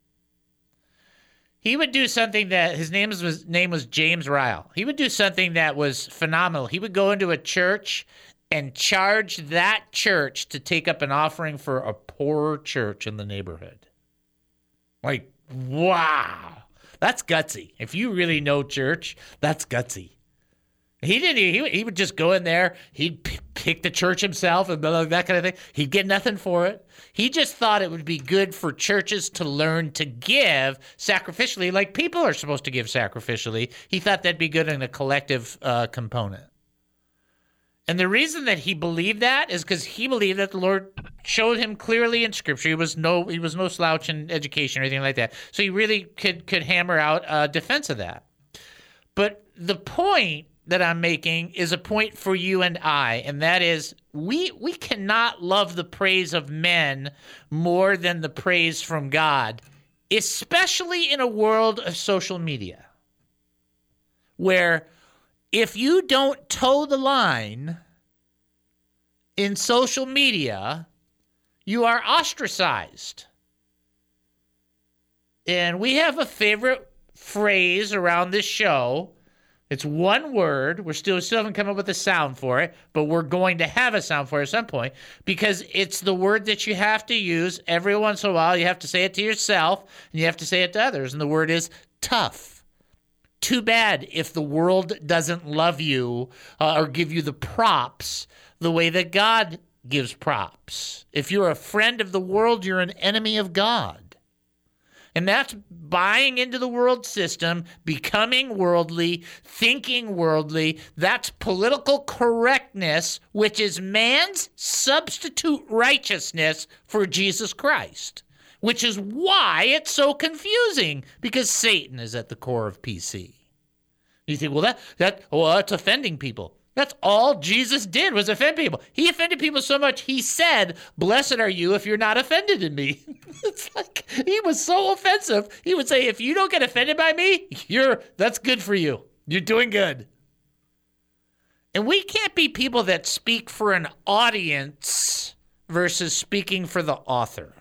He would do something that his name was James Ryle. He would do something that was phenomenal. He would go into a church and charge that church to take up an offering for a poorer church in the neighborhood. Like, wow. That's gutsy. If you really know church, that's gutsy. He would just go in there. He'd pick the church himself and that kind of thing. He'd get nothing for it. He just thought it would be good for churches to learn to give sacrificially like people are supposed to give sacrificially. He thought that'd be good in a collective component. And the reason that he believed that is because he believed that the Lord showed him clearly in Scripture. He was no slouch in education or anything like that. So he really could hammer out a defense of that. But the point that I'm making is a point for you and I, and that is we cannot love the praise of men more than the praise from God, especially in a world of social media, where if you don't toe the line in social media, you are ostracized. And we have a favorite phrase around this show. It's one word. We still haven't come up with a sound for it, but we're going to have a sound for it at some point because it's the word that you have to use every once in a while. You have to say it to yourself and you have to say it to others. And the word is tough. Too bad if the world doesn't love you or give you the props the way that God gives props. If you're a friend of the world, you're an enemy of God. And that's buying into the world system, becoming worldly, thinking worldly. That's political correctness, which is man's substitute righteousness for Jesus Christ, which is why it's so confusing, because Satan is at the core of PC. You think, well, that's offending people. That's all Jesus did was offend people. He offended people so much, he said, blessed are you if you're not offended in me. It's like he was so offensive. He would say, if you don't get offended by me, that's good for you. You're doing good. And we can't be people that speak for an audience versus speaking for the author.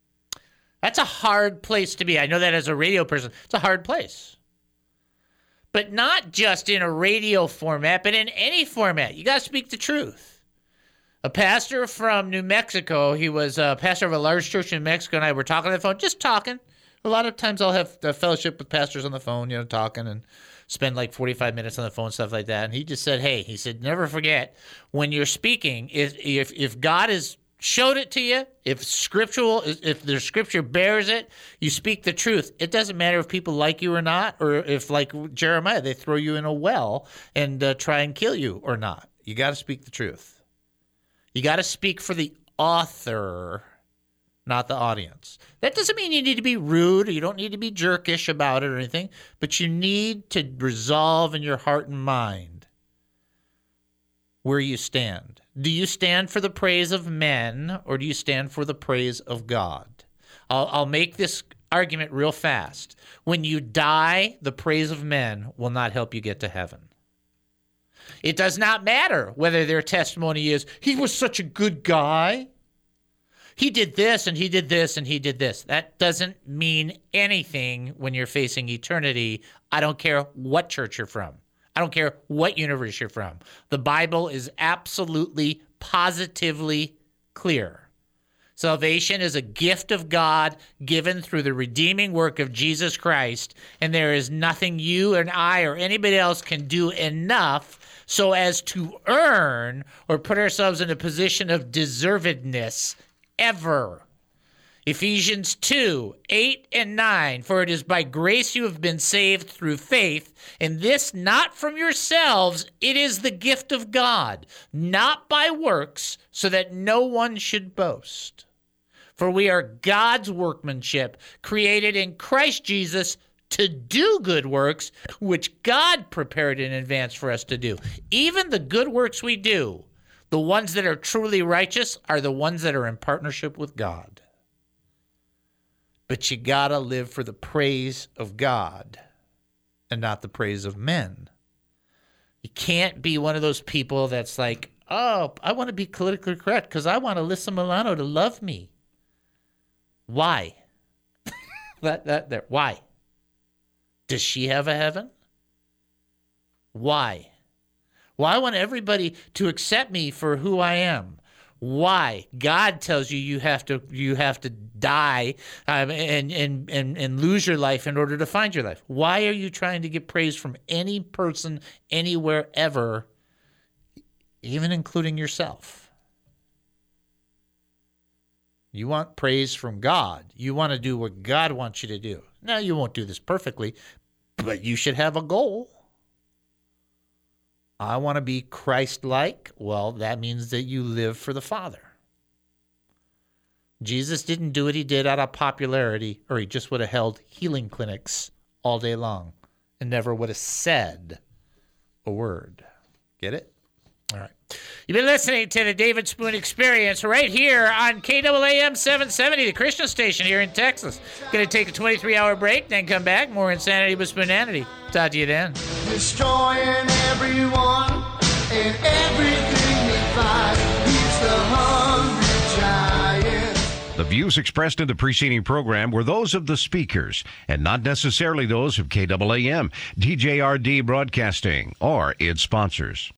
That's a hard place to be. I know that as a radio person, it's a hard place. But not just in a radio format, but in any format. You got to speak the truth. A pastor from New Mexico, he was a pastor of a large church in Mexico, and I were talking on the phone, just talking. A lot of times I'll have a fellowship with pastors on the phone, talking and spend like 45 minutes on the phone, stuff like that. And he just said, hey, he said, never forget, when you're speaking, if God has showed it to you, if the scripture bears it, you speak the truth. It doesn't matter if people like you or not, or if, like Jeremiah, they throw you in a well and try and kill you or not. You got to speak the truth. You got to speak for the author, not the audience. That doesn't mean you need to be rude or you don't need to be jerkish about it or anything, but you need to resolve in your heart and mind where you stand. Do you stand for the praise of men or do you stand for the praise of God? I'll make this argument real fast. When you die, the praise of men will not help you get to heaven. It does not matter whether their testimony is, he was such a good guy. He did this and he did this and he did this. That doesn't mean anything when you're facing eternity. I don't care what church you're from. I don't care what universe you're from. The Bible is absolutely, positively clear. Salvation is a gift of God given through the redeeming work of Jesus Christ, and there is nothing you and I or anybody else can do enough so as to earn or put ourselves in a position of deservedness ever. Ephesians 2, 8 and 9, for it is by grace you have been saved through faith, and this not from yourselves, it is the gift of God, not by works, so that no one should boast. For we are God's workmanship, created in Christ Jesus to do good works, which God prepared in advance for us to do. Even the good works we do, the ones that are truly righteous, are the ones that are in partnership with God. But you gotta live for the praise of God and not the praise of men. You can't be one of those people that's like, oh, I want to be politically correct because I want Alyssa Milano to love me. Why? Why? Does she have a heaven? Why? Well, I want everybody to accept me for who I am. Why? God tells you you have to die and lose your life in order to find your life. Why are you trying to get praise from any person, anywhere, ever, even including yourself? You want praise from God. You want to do what God wants you to do. Now, you won't do this perfectly, but you should have a goal. I want to be Christ-like. Well, that means that you live for the Father. Jesus didn't do what he did out of popularity, or he just would have held healing clinics all day long and never would have said a word. Get it? All right. You've been listening to the David Spoon Experience right here on KAAM 770, the Christian station here in Texas. Going to take a 23-hour break, then come back. More Insanity with Spoonanity. Talk to you then. Destroying everyone and everything we find. He's the hungry giant. The views expressed in the preceding program were those of the speakers and not necessarily those of KAAM, DJRD Broadcasting, or its sponsors.